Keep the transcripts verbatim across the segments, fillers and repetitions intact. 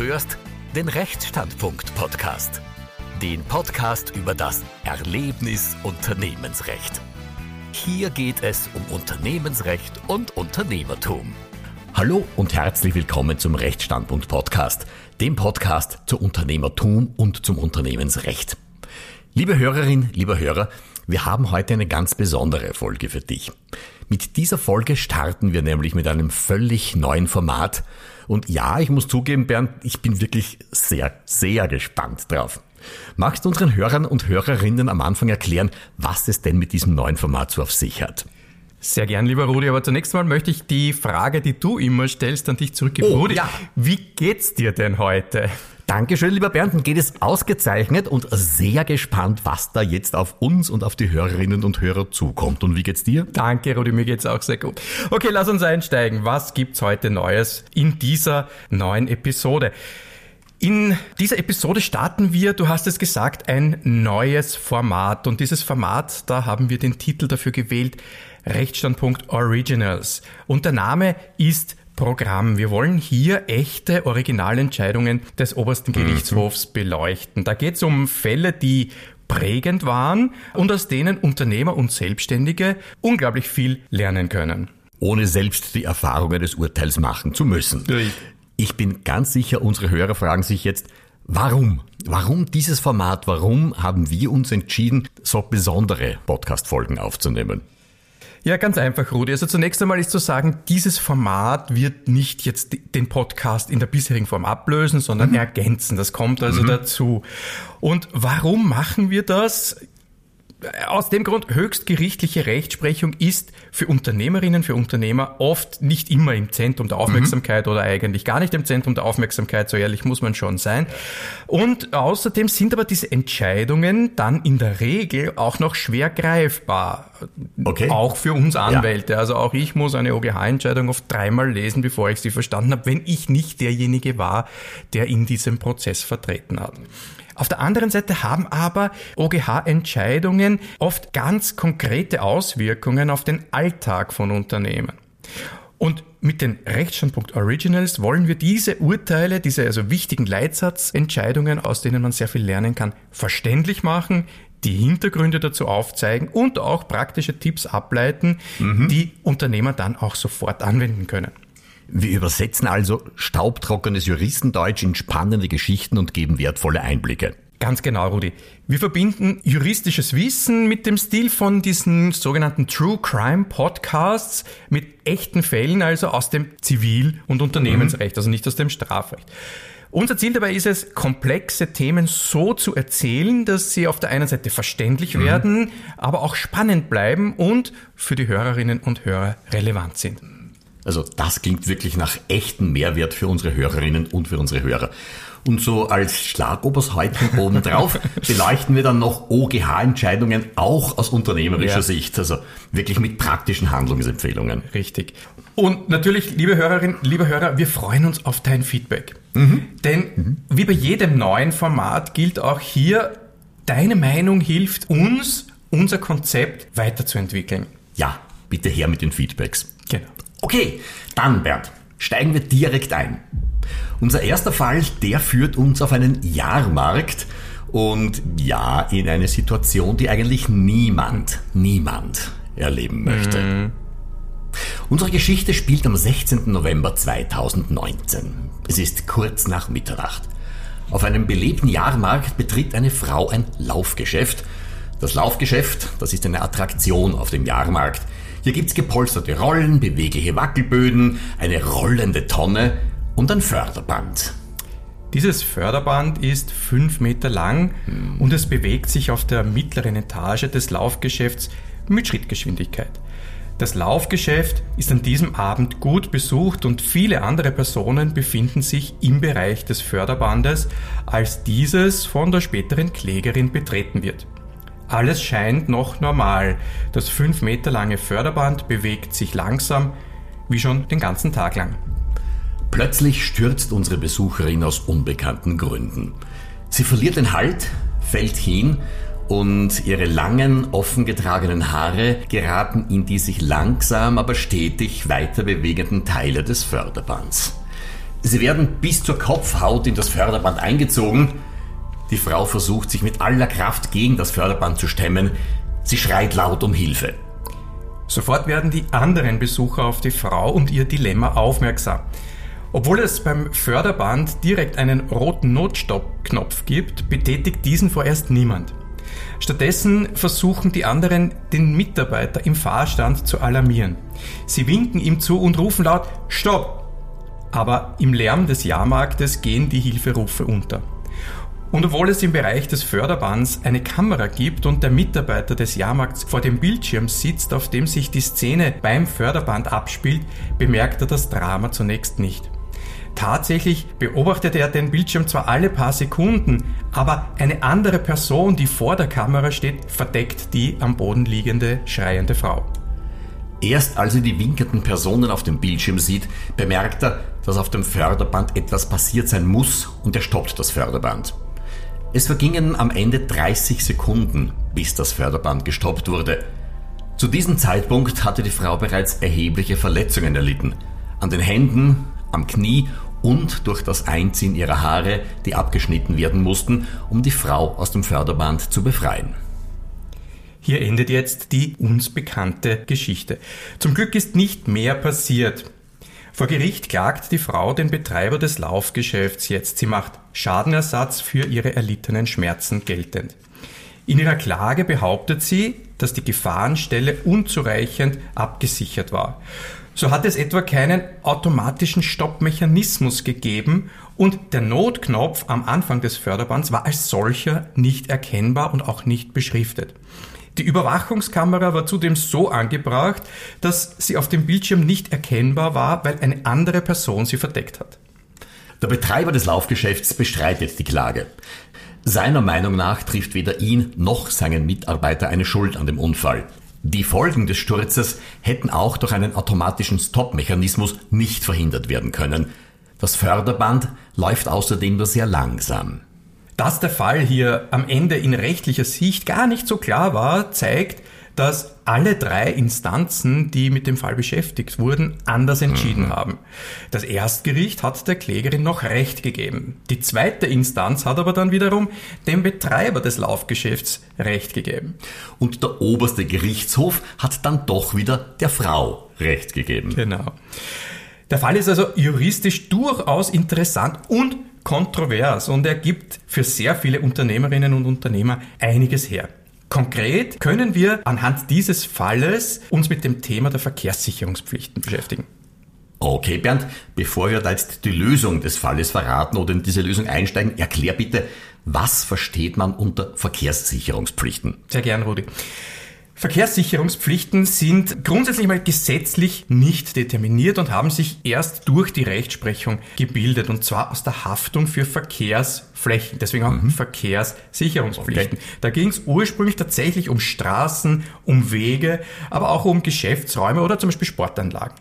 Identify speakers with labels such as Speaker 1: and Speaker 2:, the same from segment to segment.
Speaker 1: hörst den Rechtsstandpunkt-Podcast. Den Podcast über das Erlebnis Unternehmensrecht. Hier geht es um Unternehmensrecht und Unternehmertum. Hallo und herzlich willkommen zum Rechtsstandpunkt-Podcast, dem Podcast zu Unternehmertum und zum Unternehmensrecht. Liebe Hörerin, lieber Hörer, wir haben heute eine ganz besondere Folge für dich. Mit dieser Folge starten wir nämlich mit einem völlig neuen Format. Und ja, ich muss zugeben, Bernd, ich bin wirklich sehr, sehr gespannt drauf. Magst du unseren Hörern und Hörerinnen am Anfang erklären, was es denn mit diesem neuen Format so auf sich hat?
Speaker 2: Sehr gern, lieber Rudi, aber zunächst mal möchte ich die Frage, die du immer stellst, an dich zurückgeben.
Speaker 1: Oh,
Speaker 2: Rudi,
Speaker 1: ja.
Speaker 2: Wie geht's dir denn heute?
Speaker 1: Dankeschön, lieber Bernd, mir geht es ausgezeichnet und sehr gespannt, was da jetzt auf uns und auf die Hörerinnen und Hörer zukommt. Und wie geht's dir?
Speaker 2: Danke, Rudi, mir geht's auch sehr gut. Okay, lass uns einsteigen. Was gibt's heute Neues in dieser neuen Episode? In dieser Episode starten wir, du hast es gesagt, ein neues Format. Und dieses Format, da haben wir den Titel dafür gewählt, Rechtsstandpunkt Originals. Und der Name ist Programm. Wir wollen hier echte Originalentscheidungen des obersten Gerichtshofs beleuchten. Da geht es um Fälle, die prägend waren und aus denen Unternehmer und Selbstständige unglaublich viel lernen können.
Speaker 1: Ohne selbst die Erfahrungen des Urteils machen zu müssen.
Speaker 2: Richtig.
Speaker 1: Ich bin ganz sicher, unsere Hörer fragen sich jetzt, warum? Warum dieses Format? Warum haben wir uns entschieden, so besondere Podcast-Folgen aufzunehmen?
Speaker 2: Ja, ganz einfach, Rudi. Also zunächst einmal ist zu sagen, dieses Format wird nicht jetzt den Podcast in der bisherigen Form ablösen, sondern mhm. ergänzen. Das kommt also mhm. dazu. Und warum machen wir das? Aus dem Grund, höchstgerichtliche Rechtsprechung ist für Unternehmerinnen, für Unternehmer oft nicht immer im Zentrum der Aufmerksamkeit mhm. oder eigentlich gar nicht im Zentrum der Aufmerksamkeit, so ehrlich muss man schon sein. Und außerdem sind aber diese Entscheidungen dann in der Regel auch noch schwer greifbar. Okay. Auch für uns Anwälte. Ja. Also auch ich muss eine O G H-Entscheidung oft dreimal lesen, bevor ich sie verstanden habe, wenn ich nicht derjenige war, der in diesem Prozess vertreten hat. Auf der anderen Seite haben aber O G H-Entscheidungen oft ganz konkrete Auswirkungen auf den Alltag von Unternehmen. Und mit den Rechtsstandpunkt Originals wollen wir diese Urteile, diese also wichtigen Leitsatzentscheidungen, aus denen man sehr viel lernen kann, verständlich machen, die Hintergründe dazu aufzeigen und auch praktische Tipps ableiten, mhm. die Unternehmer dann auch sofort anwenden können.
Speaker 1: Wir übersetzen also staubtrockenes Juristendeutsch in spannende Geschichten und geben wertvolle Einblicke.
Speaker 2: Ganz genau, Rudi. Wir verbinden juristisches Wissen mit dem Stil von diesen sogenannten True Crime Podcasts mit echten Fällen, also aus dem Zivil- und Unternehmensrecht, mhm. also nicht aus dem Strafrecht. Unser Ziel dabei ist es, komplexe Themen so zu erzählen, dass sie auf der einen Seite verständlich mhm. werden, aber auch spannend bleiben und für die Hörerinnen und Hörer relevant sind.
Speaker 1: Also das klingt wirklich nach echtem Mehrwert für unsere Hörerinnen und für unsere Hörer. Und so als Schlagobershäuptchen obendrauf beleuchten wir dann noch O G H-Entscheidungen auch aus unternehmerischer ja. Sicht, also wirklich mit praktischen Handlungsempfehlungen.
Speaker 2: Richtig. Und natürlich, liebe Hörerinnen, liebe Hörer, wir freuen uns auf dein Feedback. Mhm. Denn mhm. wie bei jedem neuen Format gilt auch hier, deine Meinung hilft uns, unser Konzept weiterzuentwickeln.
Speaker 1: Ja, bitte her mit den Feedbacks.
Speaker 2: Genau.
Speaker 1: Okay, dann Bernd, steigen wir direkt ein. Unser erster Fall, der führt uns auf einen Jahrmarkt und ja, in eine Situation, die eigentlich niemand, niemand erleben möchte. Mhm. Unsere Geschichte spielt am sechzehnten November zweitausendneunzehn. Es ist kurz nach Mitternacht. Auf einem belebten Jahrmarkt betritt eine Frau ein Laufgeschäft. Das Laufgeschäft, das ist eine Attraktion auf dem Jahrmarkt. Hier gibt's gepolsterte Rollen, bewegliche Wackelböden, eine rollende Tonne und ein Förderband.
Speaker 2: Dieses Förderband ist fünf Meter lang hm. und es bewegt sich auf der mittleren Etage des Laufgeschäfts mit Schrittgeschwindigkeit. Das Laufgeschäft ist an diesem Abend gut besucht und viele andere Personen befinden sich im Bereich des Förderbandes, als dieses von der späteren Klägerin betreten wird. Alles scheint noch normal. Das fünf Meter lange Förderband bewegt sich langsam, wie schon den ganzen Tag lang.
Speaker 1: Plötzlich stürzt unsere Besucherin aus unbekannten Gründen. Sie verliert den Halt, fällt hin und ihre langen, offen getragenen Haare geraten in die sich langsam, aber stetig weiter bewegenden Teile des Förderbands. Sie werden bis zur Kopfhaut in das Förderband eingezogen. Die Frau versucht, sich mit aller Kraft gegen das Förderband zu stemmen. Sie schreit laut um Hilfe.
Speaker 2: Sofort werden die anderen Besucher auf die Frau und ihr Dilemma aufmerksam. Obwohl es beim Förderband direkt einen roten Notstoppknopf gibt, betätigt diesen vorerst niemand. Stattdessen versuchen die anderen, den Mitarbeiter im Fahrstand zu alarmieren. Sie winken ihm zu und rufen laut »Stopp!« Aber im Lärm des Jahrmarktes gehen die Hilferufe unter. Und obwohl es im Bereich des Förderbands eine Kamera gibt und der Mitarbeiter des Jahrmarkts vor dem Bildschirm sitzt, auf dem sich die Szene beim Förderband abspielt, bemerkt er das Drama zunächst nicht. Tatsächlich beobachtet er den Bildschirm zwar alle paar Sekunden, aber eine andere Person, die vor der Kamera steht, verdeckt die am Boden liegende, schreiende Frau.
Speaker 1: Erst als er die winkenden Personen auf dem Bildschirm sieht, bemerkt er, dass auf dem Förderband etwas passiert sein muss und er stoppt das Förderband. Es vergingen am Ende dreißig Sekunden, bis das Förderband gestoppt wurde. Zu diesem Zeitpunkt hatte die Frau bereits erhebliche Verletzungen erlitten. An den Händen, am Knie und durch das Einziehen ihrer Haare, die abgeschnitten werden mussten, um die Frau aus dem Förderband zu befreien.
Speaker 2: Hier endet jetzt die uns bekannte Geschichte. Zum Glück ist nicht mehr passiert. Vor Gericht klagt die Frau den Betreiber des Laufgeschäfts jetzt. Sie macht Schadenersatz für ihre erlittenen Schmerzen geltend. In ihrer Klage behauptet sie, dass die Gefahrenstelle unzureichend abgesichert war. So hat es etwa keinen automatischen Stoppmechanismus gegeben und der Notknopf am Anfang des Förderbands war als solcher nicht erkennbar und auch nicht beschriftet. Die Überwachungskamera war zudem so angebracht, dass sie auf dem Bildschirm nicht erkennbar war, weil eine andere Person sie verdeckt hat.
Speaker 1: Der Betreiber des Laufgeschäfts bestreitet die Klage. Seiner Meinung nach trifft weder ihn noch seinen Mitarbeiter eine Schuld an dem Unfall. Die Folgen des Sturzes hätten auch durch einen automatischen Stoppmechanismus nicht verhindert werden können. Das Förderband läuft außerdem nur sehr langsam.
Speaker 2: Dass der Fall hier am Ende in rechtlicher Sicht gar nicht so klar war, zeigt, dass alle drei Instanzen, die mit dem Fall beschäftigt wurden, anders entschieden mhm. haben. Das Erstgericht hat der Klägerin noch Recht gegeben. Die zweite Instanz hat aber dann wiederum dem Betreiber des Laufgeschäfts Recht gegeben.
Speaker 1: Und der oberste Gerichtshof hat dann doch wieder der Frau Recht gegeben.
Speaker 2: Genau. Der Fall ist also juristisch durchaus interessant und kontrovers und er gibt für sehr viele Unternehmerinnen und Unternehmer einiges her. Konkret können wir anhand dieses Falles uns mit dem Thema der Verkehrssicherungspflichten beschäftigen.
Speaker 1: Okay, Bernd, bevor wir da jetzt die Lösung des Falles verraten oder in diese Lösung einsteigen, erklär bitte, was versteht man unter Verkehrssicherungspflichten?
Speaker 2: Sehr gern, Rudi. Verkehrssicherungspflichten sind grundsätzlich mal gesetzlich nicht determiniert und haben sich erst durch die Rechtsprechung gebildet, und zwar aus der Haftung für Verkehrsflächen, deswegen auch mhm. Verkehrssicherungspflichten. Okay. Da ging es ursprünglich tatsächlich um Straßen, um Wege, aber auch um Geschäftsräume oder zum Beispiel Sportanlagen.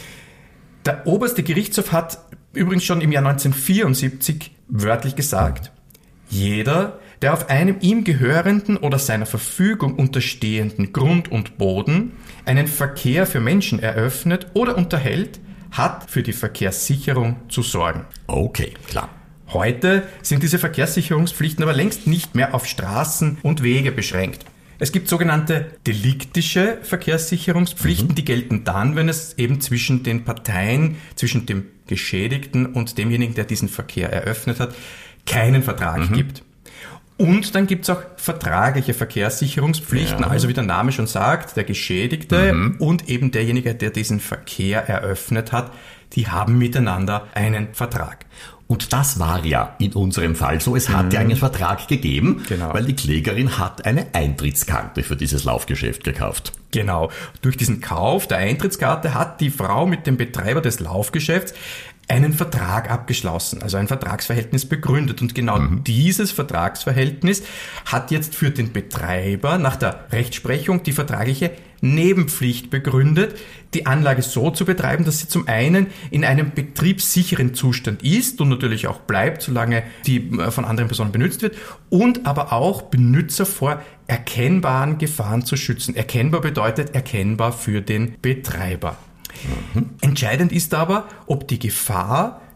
Speaker 2: Der oberste Gerichtshof hat übrigens schon im Jahr neunzehnhundertvierundsiebzig wörtlich gesagt, jeder, der auf einem ihm gehörenden oder seiner Verfügung unterstehenden Grund und Boden einen Verkehr für Menschen eröffnet oder unterhält, hat für die Verkehrssicherung zu sorgen.
Speaker 1: Okay, klar.
Speaker 2: Heute sind diese Verkehrssicherungspflichten aber längst nicht mehr auf Straßen und Wege beschränkt. Es gibt sogenannte deliktische Verkehrssicherungspflichten, mhm. die gelten dann, wenn es eben zwischen den Parteien, zwischen dem Geschädigten und demjenigen, der diesen Verkehr eröffnet hat, keinen Vertrag mhm. gibt. Und dann gibt's auch vertragliche Verkehrssicherungspflichten, ja. also wie der Name schon sagt, der Geschädigte mhm. und eben derjenige, der diesen Verkehr eröffnet hat, die haben miteinander einen Vertrag.
Speaker 1: Und das war ja in unserem Fall so, es hat mhm. ja einen Vertrag gegeben,
Speaker 2: genau.
Speaker 1: weil die Klägerin hat eine Eintrittskarte für dieses Laufgeschäft gekauft.
Speaker 2: Genau, durch diesen Kauf der Eintrittskarte hat die Frau mit dem Betreiber des Laufgeschäfts einen Vertrag abgeschlossen, also ein Vertragsverhältnis begründet. Und genau mhm. dieses Vertragsverhältnis hat jetzt für den Betreiber nach der Rechtsprechung die vertragliche Nebenpflicht begründet, die Anlage so zu betreiben, dass sie zum einen in einem betriebssicheren Zustand ist und natürlich auch bleibt, solange die von anderen Personen benutzt wird, und aber auch Benutzer vor erkennbaren Gefahren zu schützen. Erkennbar bedeutet erkennbar für den Betreiber. Mhm. Entscheidend ist aber, ob die Gefahr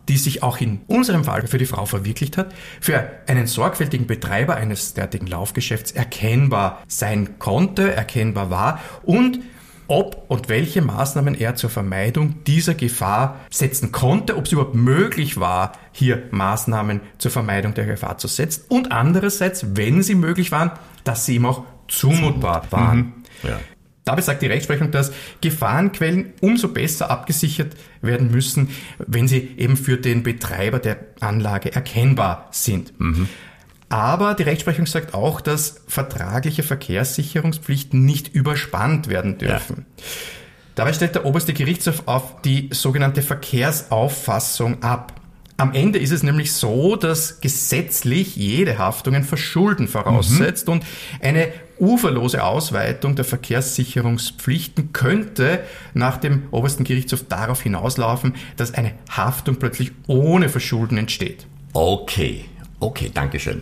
Speaker 2: die sich auch in unserem Fall für die Frau verwirklicht hat, für einen sorgfältigen Betreiber eines derartigen Laufgeschäfts erkennbar sein konnte, erkennbar war und ob und welche Maßnahmen er zur Vermeidung dieser Gefahr setzen konnte, ob es überhaupt möglich war, hier Maßnahmen zur Vermeidung der Gefahr zu setzen und andererseits, wenn sie möglich waren, dass sie ihm auch zumutbar waren.
Speaker 3: Mhm. Ja.
Speaker 2: Dabei sagt die Rechtsprechung, dass Gefahrenquellen umso besser abgesichert werden müssen, wenn sie eben für den Betreiber der Anlage erkennbar sind. Mhm. Aber die Rechtsprechung sagt auch, dass vertragliche Verkehrssicherungspflichten nicht überspannt werden dürfen. Ja. Dabei stellt der oberste Gerichtshof auf die sogenannte Verkehrsauffassung ab. Am Ende ist es nämlich so, dass gesetzlich jede Haftung ein Verschulden voraussetzt mhm. und eine uferlose Ausweitung der Verkehrssicherungspflichten könnte nach dem obersten Gerichtshof darauf hinauslaufen, dass eine Haftung plötzlich ohne Verschulden entsteht.
Speaker 3: Okay, okay, Dankeschön.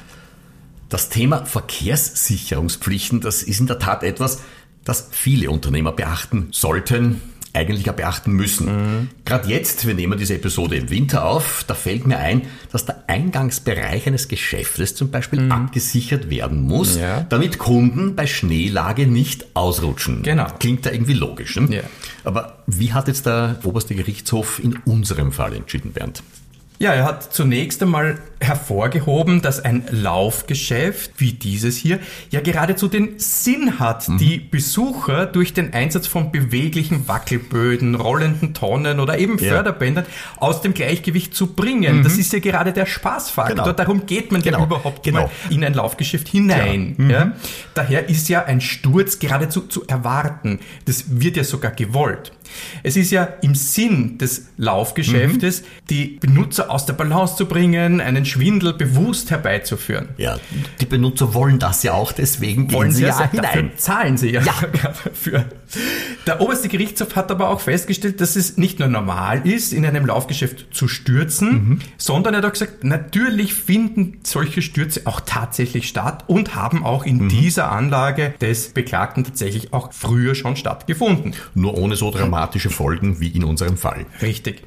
Speaker 3: Das Thema Verkehrssicherungspflichten, das ist in der Tat etwas, das viele Unternehmer beachten sollten, eigentlich auch beachten müssen. Mhm. Gerade jetzt, wir nehmen diese Episode im Winter auf, da fällt mir ein, dass der Eingangsbereich eines Geschäftes zum Beispiel mhm. abgesichert werden muss, ja. damit Kunden bei Schneelage nicht ausrutschen.
Speaker 2: Genau.
Speaker 3: Klingt da irgendwie logisch. Ne?
Speaker 2: Ja.
Speaker 3: Aber wie hat jetzt der oberste Gerichtshof in unserem Fall entschieden, Bernd?
Speaker 2: Ja, er hat zunächst einmal hervorgehoben, dass ein Laufgeschäft wie dieses hier ja geradezu den Sinn hat, mhm. die Besucher durch den Einsatz von beweglichen Wackelböden, rollenden Tonnen oder eben ja. Förderbändern aus dem Gleichgewicht zu bringen. Mhm. Das ist ja gerade der Spaßfaktor. Genau. Darum geht man
Speaker 3: genau.
Speaker 2: ja überhaupt
Speaker 3: genau.
Speaker 2: mal in ein Laufgeschäft hinein. Ja. Mhm. Ja. Daher ist ja ein Sturz geradezu zu erwarten. Das wird ja sogar gewollt. Es ist ja im Sinn des Laufgeschäftes, mhm. die Benutzer aus der Balance zu bringen, einen Schwindel bewusst herbeizuführen.
Speaker 3: Ja, die Benutzer wollen das ja auch, deswegen
Speaker 2: wollen
Speaker 3: gehen sie
Speaker 2: ja,
Speaker 3: ja hinein.
Speaker 2: Dafür zahlen sie ja,
Speaker 3: ja.
Speaker 2: dafür. Der oberste Gerichtshof hat aber auch festgestellt, dass es nicht nur normal ist, in einem Laufgeschäft zu stürzen, mhm. sondern er hat auch gesagt, natürlich finden solche Stürze auch tatsächlich statt und haben auch in mhm. dieser Anlage des Beklagten tatsächlich auch früher schon stattgefunden.
Speaker 3: Nur ohne so dramatische Folgen wie in unserem Fall.
Speaker 2: Richtig.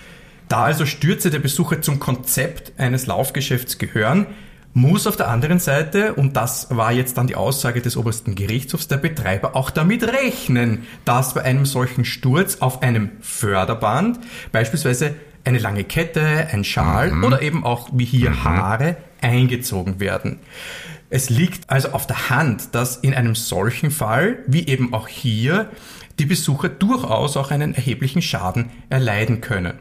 Speaker 2: Da also Stürze der Besucher zum Konzept eines Laufgeschäfts gehören, muss auf der anderen Seite, und das war jetzt dann die Aussage des obersten Gerichtshofs, der Betreiber auch damit rechnen, dass bei einem solchen Sturz auf einem Förderband beispielsweise eine lange Kette, ein Schal mhm. oder eben auch wie hier mhm. Haare eingezogen werden. Es liegt also auf der Hand, dass in einem solchen Fall, wie eben auch hier, die Besucher durchaus auch einen erheblichen Schaden erleiden können.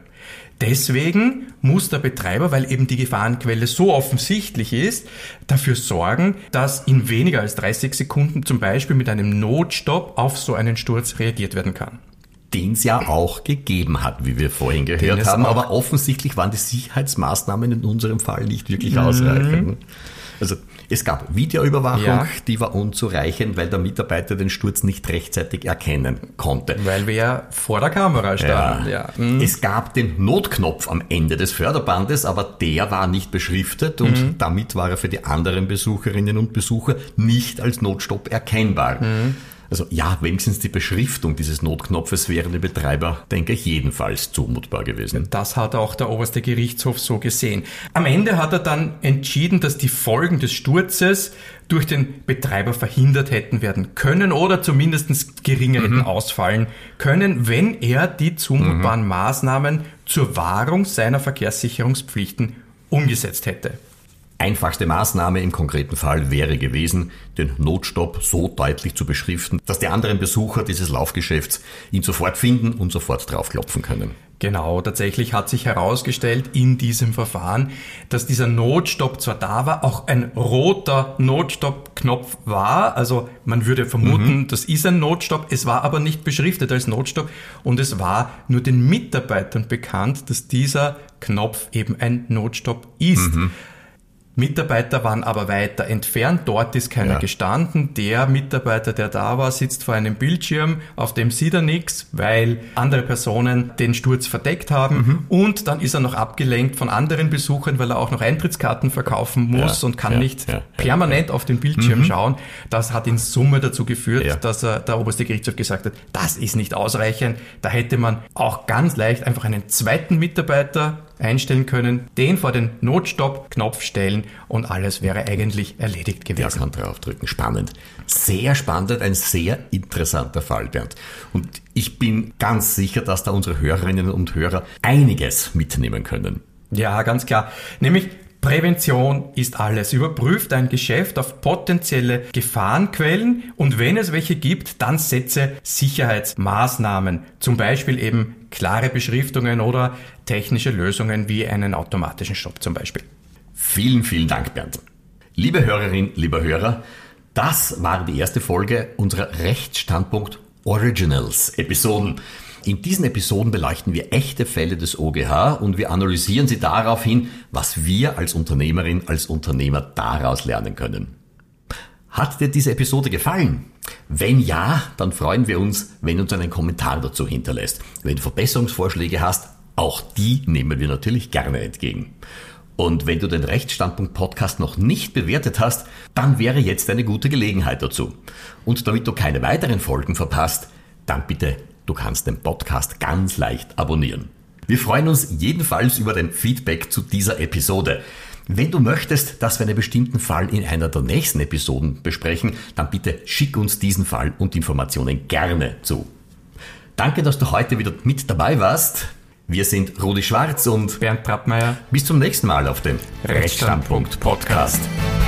Speaker 2: Deswegen muss der Betreiber, weil eben die Gefahrenquelle so offensichtlich ist, dafür sorgen, dass in weniger als dreißig Sekunden zum Beispiel mit einem Notstopp auf so einen Sturz reagiert werden kann.
Speaker 3: Den es ja auch gegeben hat, wie wir vorhin gehört haben, aber offensichtlich waren die Sicherheitsmaßnahmen in unserem Fall nicht wirklich mhm. ausreichend. Also es gab Videoüberwachung, ja. die war unzureichend, weil der Mitarbeiter den Sturz nicht rechtzeitig erkennen konnte.
Speaker 2: Weil wir ja vor der Kamera standen. Ja. Ja. Mhm.
Speaker 3: Es gab den Notknopf am Ende des Förderbandes, aber der war nicht beschriftet und mhm. damit war er für die anderen Besucherinnen und Besucher nicht als Notstopp erkennbar. Mhm. Also ja, wenigstens die Beschriftung dieses Notknopfes wäre dem Betreiber, denke ich, jedenfalls zumutbar gewesen.
Speaker 2: Das hat auch der oberste Gerichtshof so gesehen. Am Ende hat er dann entschieden, dass die Folgen des Sturzes durch den Betreiber verhindert hätten werden können oder zumindest geringer mhm. hätten ausfallen können, wenn er die zumutbaren mhm. Maßnahmen zur Wahrung seiner Verkehrssicherungspflichten umgesetzt hätte.
Speaker 3: Einfachste Maßnahme im konkreten Fall wäre gewesen, den Notstopp so deutlich zu beschriften, dass die anderen Besucher dieses Laufgeschäfts ihn sofort finden und sofort draufklopfen können.
Speaker 2: Genau, tatsächlich hat sich herausgestellt in diesem Verfahren, dass dieser Notstopp zwar da war, auch ein roter Notstopp-Knopf war. Also man würde vermuten, mhm. das ist ein Notstopp. Es war aber nicht beschriftet als Notstopp und es war nur den Mitarbeitern bekannt, dass dieser Knopf eben ein Notstopp ist. Mhm. Mitarbeiter waren aber weiter entfernt, dort ist keiner
Speaker 3: Ja.
Speaker 2: gestanden. Der Mitarbeiter, der da war, sitzt vor einem Bildschirm, auf dem sieht er nichts, weil andere Personen den Sturz verdeckt haben. Mhm. Und dann ist er noch abgelenkt von anderen Besuchern, weil er auch noch Eintrittskarten verkaufen muss
Speaker 3: Ja,
Speaker 2: und kann
Speaker 3: ja,
Speaker 2: nicht
Speaker 3: ja, ja,
Speaker 2: permanent
Speaker 3: ja.
Speaker 2: auf den Bildschirm mhm. schauen. Das hat in Summe dazu geführt,
Speaker 3: Ja.
Speaker 2: dass er, der oberste Gerichtshof gesagt hat, das ist nicht ausreichend. Da hätte man auch ganz leicht einfach einen zweiten Mitarbeiter einstellen können, den vor den Notstopp-Knopf stellen und alles wäre eigentlich erledigt
Speaker 3: Der
Speaker 2: gewesen.
Speaker 3: kann draufdrücken. Spannend. Sehr spannend, ein sehr interessanter Fall, Bernd. Und ich bin ganz sicher, dass da unsere Hörerinnen und Hörer einiges mitnehmen können.
Speaker 2: Ja, ganz klar. Nämlich Prävention ist alles. Überprüft dein Geschäft auf potenzielle Gefahrenquellen und wenn es welche gibt, dann setze Sicherheitsmaßnahmen. Zum Beispiel eben klare Beschriftungen oder technische Lösungen wie einen automatischen Stopp zum Beispiel.
Speaker 3: Vielen, vielen Dank, Bernd. Liebe Hörerin, lieber Hörer, das war die erste Folge unserer Rechtsstandpunkt Originals Episoden. In diesen Episoden beleuchten wir echte Fälle des O G H und wir analysieren sie darauf hin, was wir als Unternehmerin, als Unternehmer daraus lernen können. Hat dir diese Episode gefallen? Wenn ja, dann freuen wir uns, wenn du uns einen Kommentar dazu hinterlässt. Wenn du Verbesserungsvorschläge hast, auch die nehmen wir natürlich gerne entgegen. Und wenn du den Rechtsstandpunkt-Podcast noch nicht bewertet hast, dann wäre jetzt eine gute Gelegenheit dazu. Und damit du keine weiteren Folgen verpasst, dann bitte, du kannst den Podcast ganz leicht abonnieren. Wir freuen uns jedenfalls über dein Feedback zu dieser Episode. Wenn du möchtest, dass wir einen bestimmten Fall in einer der nächsten Episoden besprechen, dann bitte schick uns diesen Fall und Informationen gerne zu. Danke, dass du heute wieder mit dabei warst. Wir sind Rudi Schwarz und
Speaker 2: Bernd Trappmeier.
Speaker 3: bis zum nächsten Mal auf dem
Speaker 2: Rechtsstandpunkt
Speaker 3: Rechtsstandpunkt Podcast.